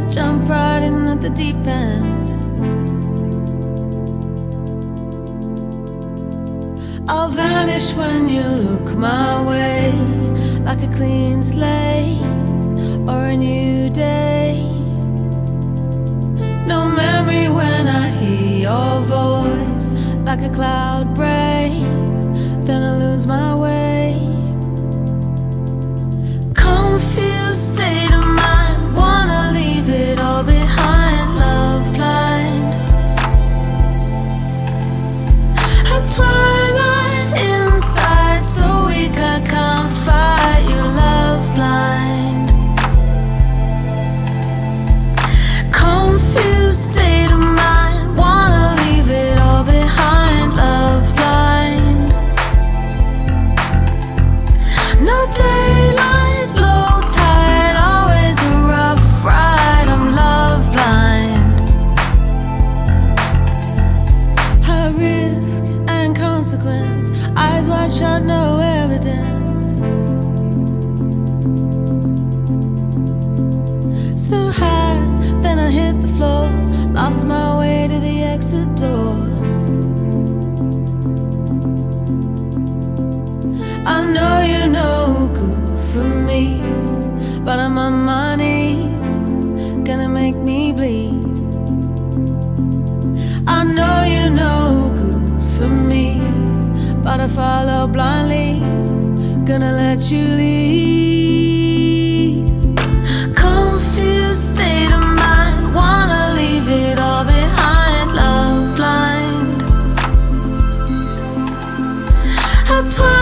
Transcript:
Jump right in at the deep end. I'll vanish when you look my way, like a clean slate or a new day. No memory when I hear your voice, like a cloud break, then I lose my way. Confused state of mind, wanna leave it all behind. Love blind at twilight, inside so weak I can't fight you. Love blind, confused state of mind, wanna leave it all behind. Love blind, no daylight, low tide, always a rough ride. I'm love blind. High risk and consequence, eyes wide shut, no evidence. So high, then I hit the floor, lost my way to the exit door. I know you're no good for me, but I'm on my knees, gonna make me bleed. I know you're no good for me, but I follow blindly, gonna let you lead. Confused state of mind, wanna leave it all behind. Love blind, that's why